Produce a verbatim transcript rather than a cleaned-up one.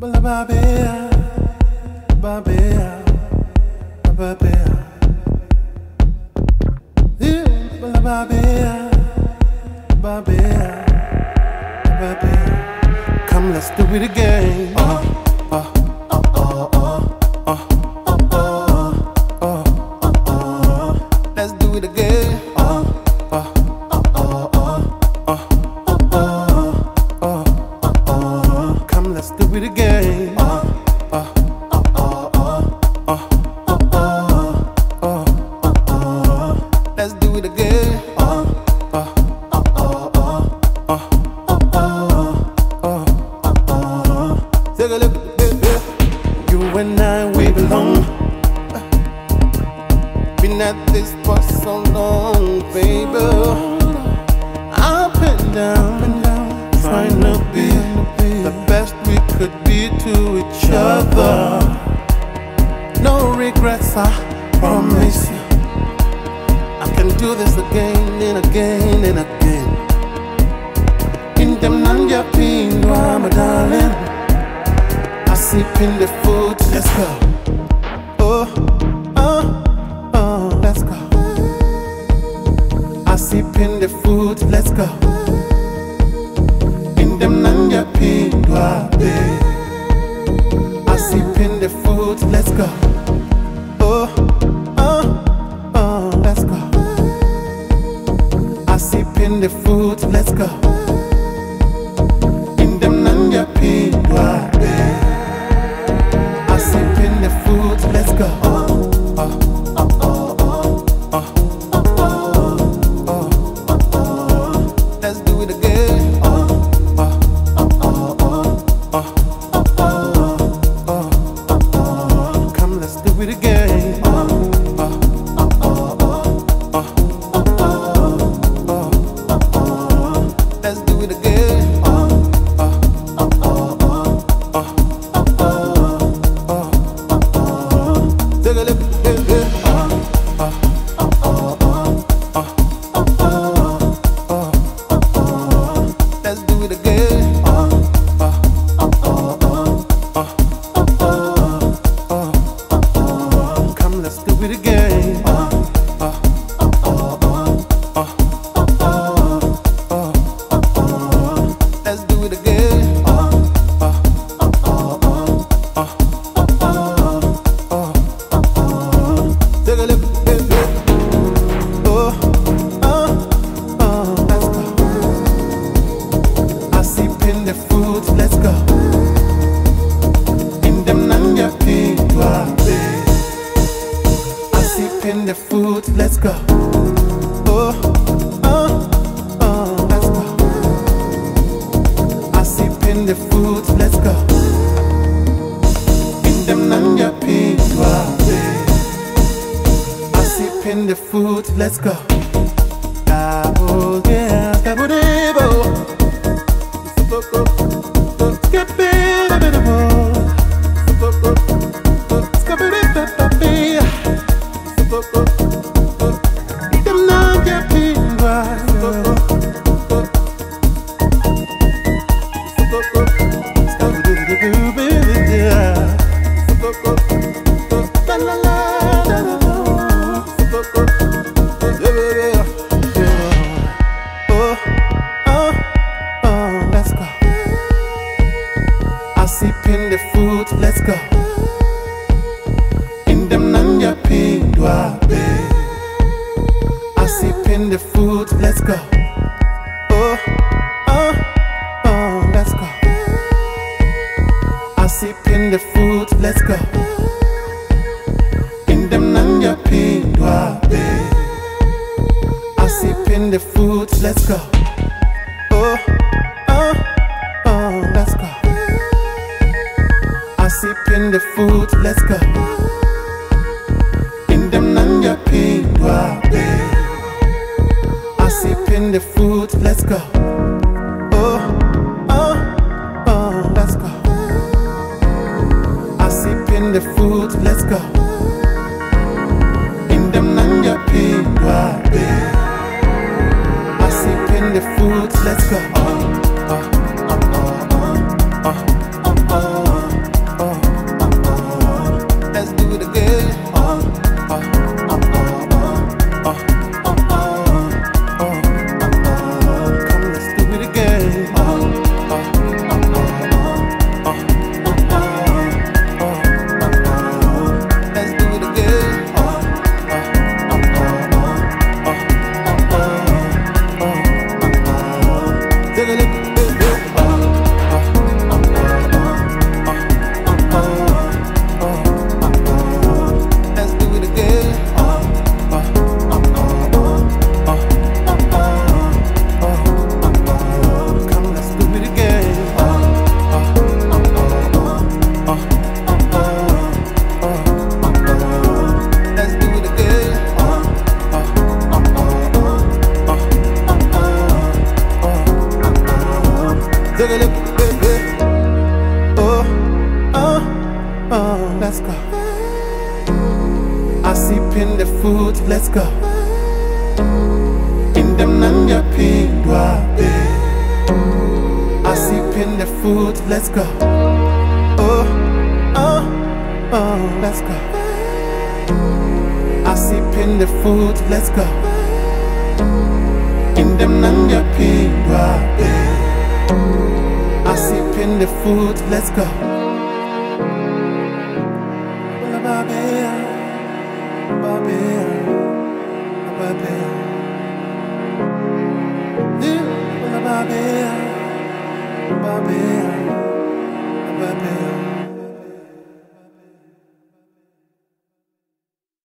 Babea, babea, babea. Yeah, babea, babea, babea. Come, let's do it again. Uh, uh, uh, uh, uh, uh, uh, uh, uh, uh. Let's do it again. Uh, uh, uh, uh, uh, uh, uh, uh, uh, uh. Come, let's do it again. Uh, uh, uh, uh, uh, uh, uh, uh, uh, uh. Let's do it again. Uh, uh, uh, uh, uh, uh, uh, uh, uh, uh. Take a look at the baby. You and I, we belong. Been at this for so long, baby. Up and down, and down, trying to be the best we could be to each other. No regrets, I promise you. I can do this again and again and again. In them nanja pindwa, my darling. I sip in the food, let's go. Oh, oh, oh, let's go. I sip in the food, let's go. In them nanja pindwa, babe. I sip in the food, let's go. Oh, oh, oh, let's go. I sip in the food, let's go. In them nanja pindwa, babe. I sip in the food, let's go. Oh, oh, oh, oh, oh, oh, oh, oh, oh, oh. Let's do it again. Oh, oh, oh, oh, oh, oh, oh, oh, oh, oh. Come, let's do it again. Oh, oh, oh, oh, oh, oh, oh, oh, oh. Let's do it again. Oh, oh, oh, oh, oh, oh, oh, oh. Take a look at it. Oh, oh, oh, oh, oh, oh, oh, oh, oh. Let's do it again. Oh, oh, oh, oh, oh, oh, oh, oh. Come, let's do it again. Oh, oh, oh, oh, oh, oh, oh, oh. Let's do it again. Oh, oh, oh, oh, oh, oh, oh. Take a look at it. Oh, oh, oh, let's go. I sip in the food, let's go. In them nanja pindwa, babe. I sip in the food, let's go. Oh, oh, oh, let's go. I sip in the food, let's go. In them nanja pindwa, babe. I sip in the food, let's go. Cabo, yeah, cabo debo. Skip it a bit more. Skip it a bit. Them nanja pindwa. Oh, oh, oh, let's go. I sip in the food, let's go. In them nanja pindwa, babe. I sip in the food, let's go. Oh, oh, oh, let's go. I sip in the food, let's go. In them nanja pindwa, babe. I sip in the food, let's go. Oh, oh, oh, let's go. I sip in the food, let's go. In them nanja pindwa, babe. I sip in the food, let's go. Oh, oh, oh, let's go. I sip in the food, let's go. In them nanja pindwa, babe. I sip in the food, let's go. Oh, oh, oh, oh, oh, oh, oh, oh. Oh, oh, oh, let's go. I sip in the food, let's go. In them nanya pindwa, I sip in the food, let's go. Oh, oh, oh, let's go. I sip in the food, let's go. In them nanya pindwa, I sip in the food, let's go. Babea, babea, babea, babea, babea, babea.